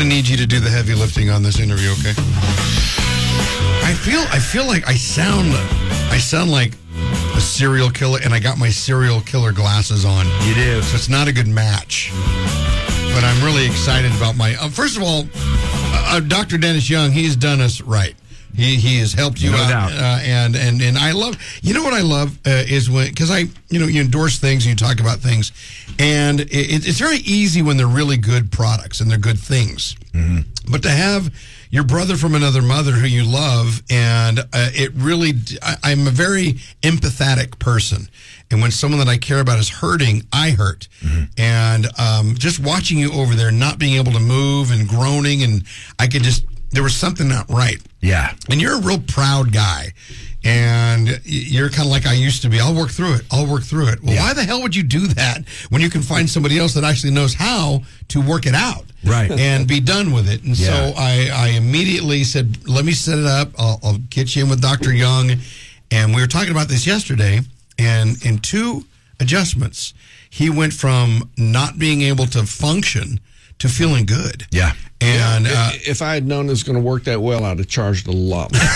to need you to do the heavy lifting on this interview, okay? I feel like I sound like a serial killer, and I got my serial killer glasses on. You do. So it's not a good match. But I'm really excited about my... first of all, Dr. Dennis Young, he's done us right. He has helped you out, and I love. You know what I love is when, because you endorse things and you talk about things, and it's very easy when they're really good products and they're good things. Mm-hmm. But to have your brother from another mother who you love, and it really, I'm a very empathetic person. And when someone that I care about is hurting, I hurt. Mm-hmm. And just watching you over there, not being able to move and groaning, and there was something not right. Yeah. And you're a real proud guy. And you're kind of like I used to be. I'll work through it. Well, why the hell would you do that when you can find somebody else that actually knows how to work it out? Right. And be done with it. And so I immediately said, let me set it up. I'll get you in with Dr. Young. And we were talking about this yesterday. And in 2 adjustments, he went from not being able to function to feeling good. Yeah. And if I had known it was going to work that well, I'd have charged a lot more.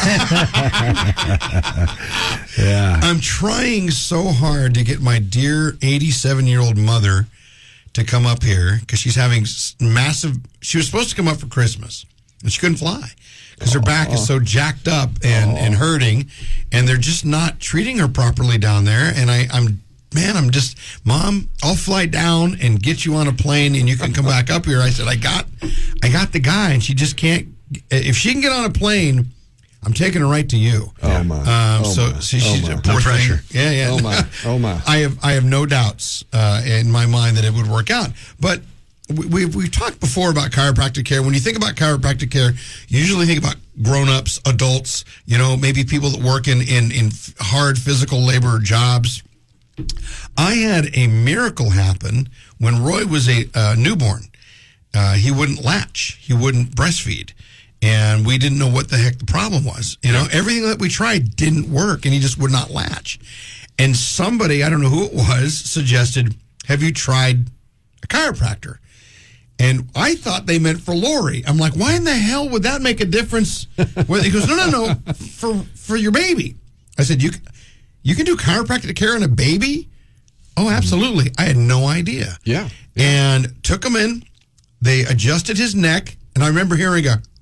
Yeah. I'm trying so hard to get my dear 87-year-old mother to come up here because she's having massive... She was supposed to come up for Christmas, and she couldn't fly because her back is so jacked up and hurting, and they're just not treating her properly down there. And I'm just, Mom, I'll fly down and get you on a plane and you can come back up here. I said, I got the guy, and she just can't. If she can get on a plane, I'm taking her right to you. Oh my! She's a poor no pressure. Thing. Yeah. Oh my! I have no doubts in my mind that it would work out. But we've talked before about chiropractic care. When you think about chiropractic care, you usually think about grown-ups, adults. Maybe people that work in hard physical labor jobs. I had a miracle happen when Roy was a newborn. He wouldn't latch. He wouldn't breastfeed. And we didn't know what the heck the problem was. Everything that we tried didn't work, and he just would not latch. And somebody, I don't know who it was, suggested, have you tried a chiropractor? And I thought they meant for Lori. I'm like, why in the hell would that make a difference? He goes, no, for your baby. I said, you can do chiropractic care on a baby? Oh, absolutely. I had no idea. Yeah. And took him in. They adjusted his neck, and I remember hearing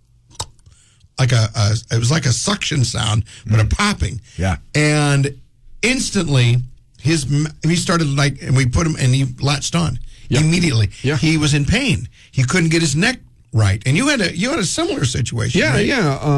it was like a suction sound, but a popping. Yeah. And instantly, he started and we put him, and he latched on immediately. Yeah. He was in pain. He couldn't get his neck right. And you had a similar situation. Yeah, right?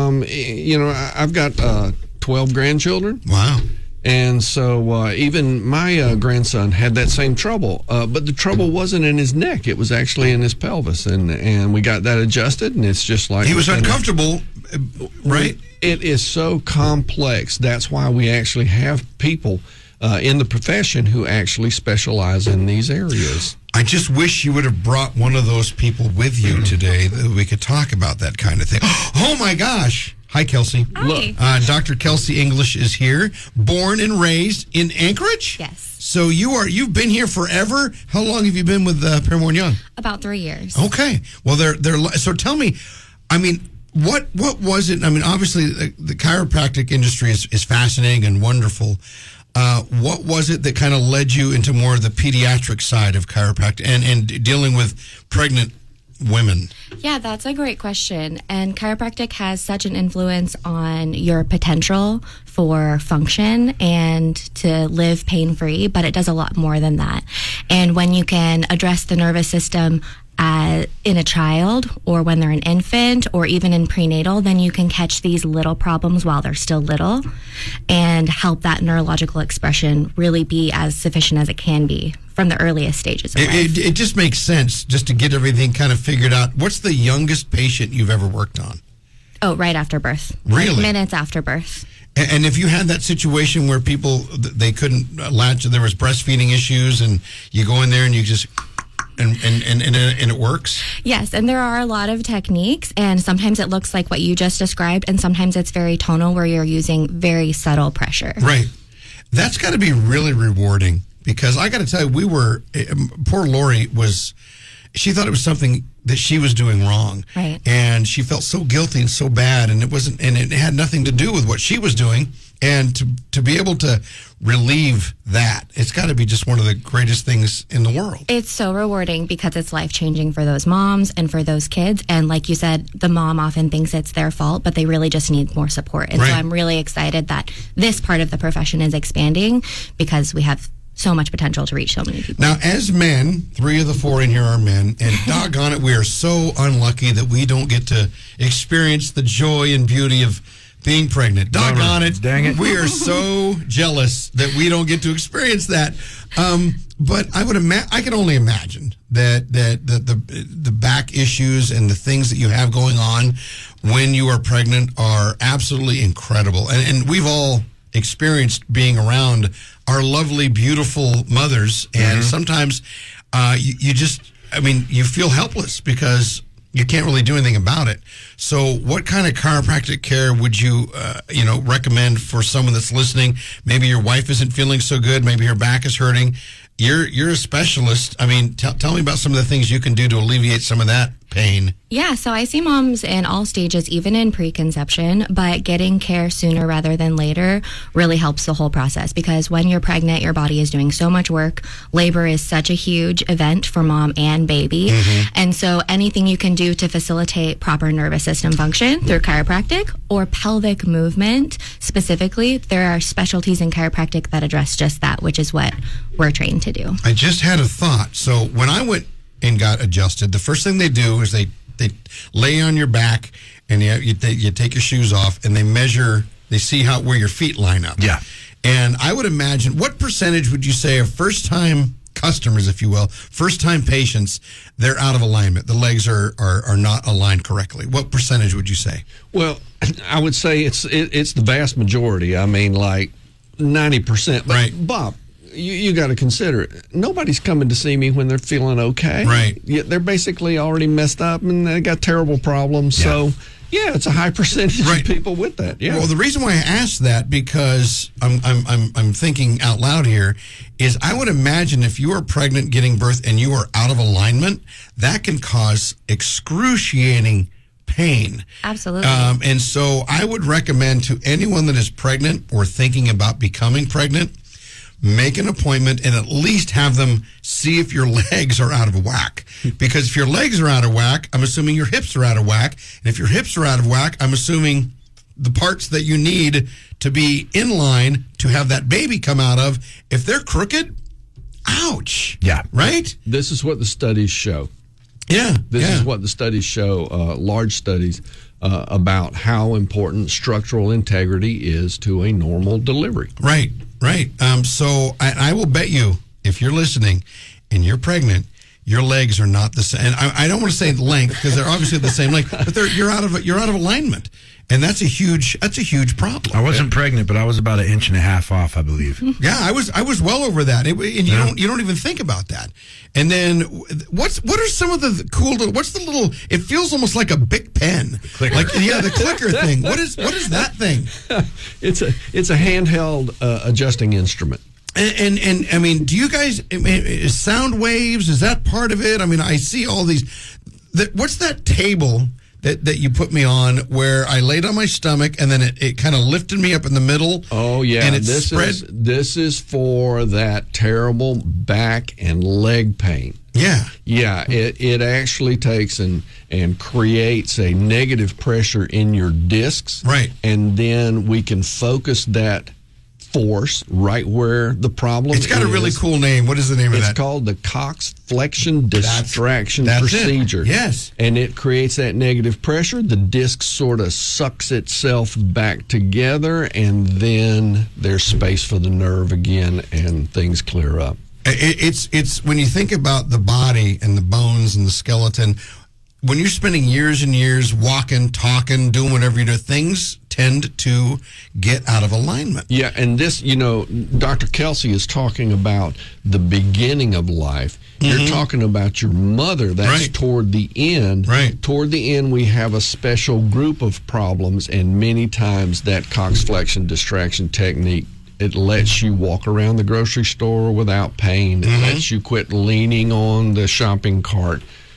Yeah. I've got 12 grandchildren. Wow. And so even my grandson had that same trouble. But the trouble wasn't in his neck. It was actually in his pelvis. And we got that adjusted, and it's just like... He was uncomfortable, right? It is so complex. That's why we actually have people in the profession who actually specialize in these areas. I just wish you would have brought one of those people with you today that we could talk about that kind of thing. Oh, my gosh. Hi, Kelsey. Hi. Dr. Kelsey English is here, born and raised in Anchorage? Yes. So you've been here forever. How long have you been with Paramore Young? About 3 years. Okay. Well, so tell me, what was it? Obviously, the chiropractic industry is fascinating and wonderful. What was it that kind of led you into more of the pediatric side of chiropractic and dealing with pregnant women? Yeah, that's a great question. And chiropractic has such an influence on your potential for function and to live pain-free, but it does a lot more than that. And when you can address the nervous system in a child, or when they're an infant, or even in prenatal, then you can catch these little problems while they're still little and help that neurological expression really be as sufficient as it can be from the earliest stages of life. It just makes sense just to get everything kind of figured out. What's the youngest patient you've ever worked on? Oh, right after birth. Really? Like minutes after birth. And if you had that situation where people, they couldn't latch, there was breastfeeding issues, and you go in there and you just... And it works? Yes, and there are a lot of techniques, and sometimes it looks like what you just described, and sometimes it's very tonal where you're using very subtle pressure. Right. That's got to be really rewarding, because I got to tell you, poor Lori was, she thought it was something that she was doing wrong. Right. And she felt so guilty and so bad, and it had nothing to do with what she was doing. And to be able to relieve that, it's got to be just one of the greatest things in the world. It's so rewarding because it's life-changing for those moms and for those kids. And like you said, the mom often thinks it's their fault, but they really just need more support. And Right. so I'm really excited that this part of the profession is expanding because we have so much potential to reach so many people. Now, as men, 3 of the 4 in here are men, and doggone it, we are so unlucky that we don't get to experience the joy and beauty of being pregnant. Doggone it. Dang it. We are so jealous that we don't get to experience that. But I can only imagine that the back issues and the things that you have going on when you are pregnant are absolutely incredible. And we've all experienced being around our lovely, beautiful mothers. And sometimes you feel helpless because you can't really do anything about it. So what kind of chiropractic care would you, recommend for someone that's listening? Maybe your wife isn't feeling so good. Maybe her back is hurting. You're a specialist. I mean, tell me about some of the things you can do to alleviate some of that pain. Yeah, so I see moms in all stages, even in preconception, but getting care sooner rather than later really helps the whole process because when you're pregnant, your body is doing so much work. Labor is such a huge event for mom and baby. And so anything you can do to facilitate proper nervous system function through chiropractic or pelvic movement specifically, there are specialties in chiropractic that address just that, which is what we're trained to do. I just had a thought. So when I went and got adjusted, the first thing they do is they lay on your back and you take your shoes off and they see where your feet line up. Yeah. And I would imagine, what percentage would you say of first-time customers, if you will, first-time patients, they're out of alignment? The legs are not aligned correctly. What percentage would you say? Well, I would say it's the vast majority. I mean, like 90%. But Right. Bob, you got to consider it. Nobody's coming to see me when they're feeling okay. Right. They're basically already messed up and they got terrible problems. Yeah. So, yeah, it's a high percentage Right. of people with that. Yeah. Well, the reason why I asked that, because I'm thinking out loud here, is I would imagine if you are pregnant, giving birth, and you are out of alignment, that can cause excruciating pain. Absolutely. And so I would recommend to anyone that is pregnant or thinking about becoming pregnant, make an appointment and at least have them see if your legs are out of whack. Because if your legs are out of whack, I'm assuming your hips are out of whack. And if your hips are out of whack, I'm assuming the parts that you need to be in line to have that baby come out of, if they're crooked, ouch. Yeah. Right? This is what the studies show. Yeah. This is what the studies show, large studies, about how important structural integrity is to a normal delivery. Right. So I will bet you, if you're listening and you're pregnant, your legs are not the same. And I don't want to say the length because they're obviously the same length, but you're out of alignment, and that's a huge problem. I wasn't pregnant, but I was about 1.5 inches off, I believe. Yeah, I was well over that, and you don't even think about that. And then what are some of the cool? What's the little? It feels almost like a Bic pen, clicker. Like the clicker thing. What is that thing? It's a handheld adjusting instrument. And I mean, do you guys, is sound waves, is that part of it? I mean, I see all these. What's that table that you put me on where I laid on my stomach and then it kind of lifted me up in the middle? Oh, yeah. And This is for that terrible back and leg pain. Yeah. Yeah, it actually takes and creates a negative pressure in your discs. Right. And then we can focus that force right where the problem is. It's got a really cool name. What is the name of that? It's called the Cox Flexion Distraction Procedure. It. Yes. And it creates that negative pressure. The disc sort of sucks itself back together, and then there's space for the nerve again, and things clear up. It's when you think about the body and the bones and the skeleton, when you're spending years and years walking, talking, doing whatever you do, things tend to get out of alignment. Yeah, and this, Dr. Kelsey is talking about the beginning of life. Mm-hmm. You're talking about your mother. That's right. Toward the end. Right. Toward the end, we have a special group of problems, and many times that Cox Flexion Distraction technique, it lets you walk around the grocery store without pain. It lets you quit leaning on the shopping cart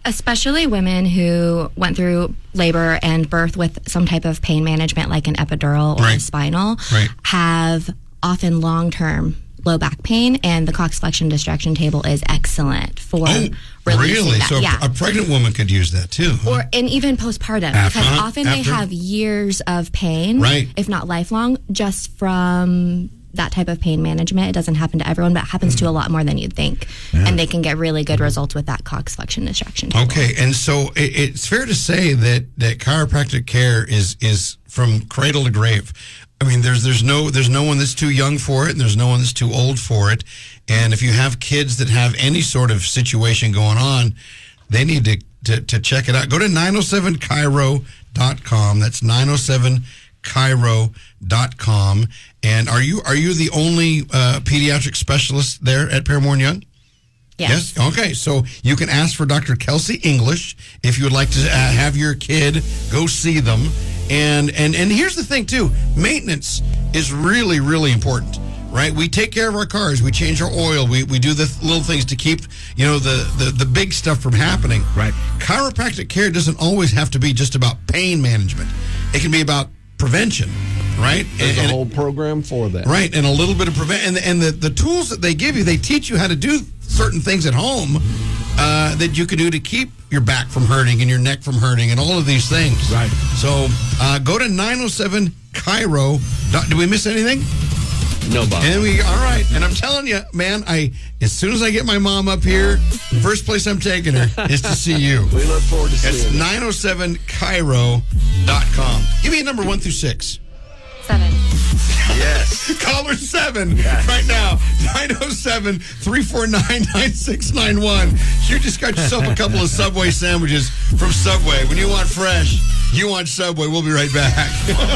Especially women who went through labor and birth with some type of pain management like an epidural or a spinal have often long-term low back pain, and the Cox flexion distraction table is excellent for really? That. So a pregnant woman could use that too, huh? And even postpartum, because often they have years of pain, if not lifelong, just from that type of pain management. It doesn't happen to everyone, but it happens to a lot more than you'd think, and they can get really good results with that Cox flexion distraction table. Okay, and so it's fair to say that chiropractic care is from cradle to grave. I mean, there's no one that's too young for it, and there's no one that's too old for it. And if you have kids that have any sort of situation going on, they need to check it out. Go to 907chiro.com. That's 907chiro.com. And are you the only pediatric specialist there at Paramore and Young? Yes. Okay, so you can ask for Dr. Kelsey English if you would like to have your kid go see them. And here's the thing, too. Maintenance is really, really important, right? We take care of our cars. We change our oil. We do the little things to keep, the big stuff from happening. Right. Chiropractic care doesn't always have to be just about pain management. It can be about prevention, right? There's a whole program for that. Right, and a little bit of prevention. And the tools that they give you, they teach you how to do certain things at home that you can do to keep your back from hurting and your neck from hurting and all of these things. Right. So go to 907chiro. Did we miss anything? No, Bob. And all right. And I'm telling you, man, as soon as I get my mom up here, first place I'm taking her is to see you. We look forward to seeing you. It's 907chiro.com. Give me a number 1 through 6. 7. Yes. Caller 7 right now. 907-349-9691. You just got yourself a couple of Subway sandwiches from Subway. When you want fresh, you want Subway. We'll be right back.